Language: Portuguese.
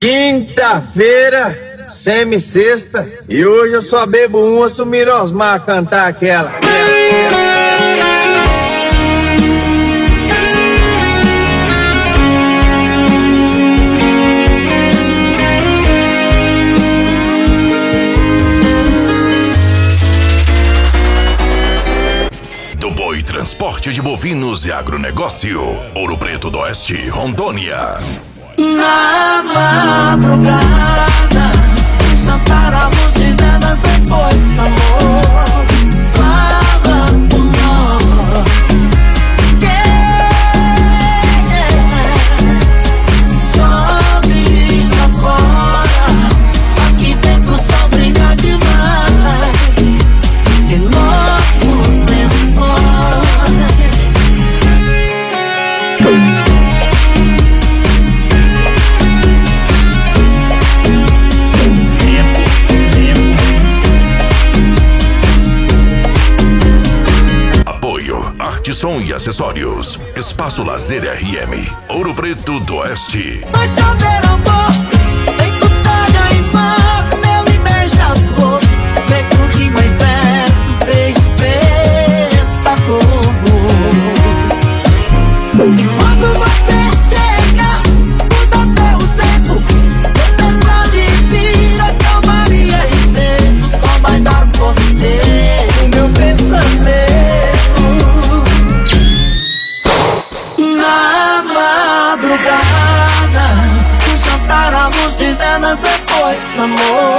Quinta-feira, semi-sexta, e hoje eu só bebo uma se o Mirosmar cantar aquela. Do Boi Transporte de Bovinos e Agronegócio, Ouro Preto do Oeste, Rondônia. Na madrugada, saltáramos de vendas depois do amor. Fala por nós, sobe lá fora, aqui dentro só briga demais. Que nossos lençóis. Som e acessórios. Espaço Lazer RM, Ouro Preto do Oeste. Vai chover amor, vem com taga e mar, meu e beija-flor, vem com rima e verso, e quando você chega, muda até o tempo, tempestade vira calmaria e vento, só vai dar você o meu pensamento. Madrugada, saltáramos de venas depois do amor.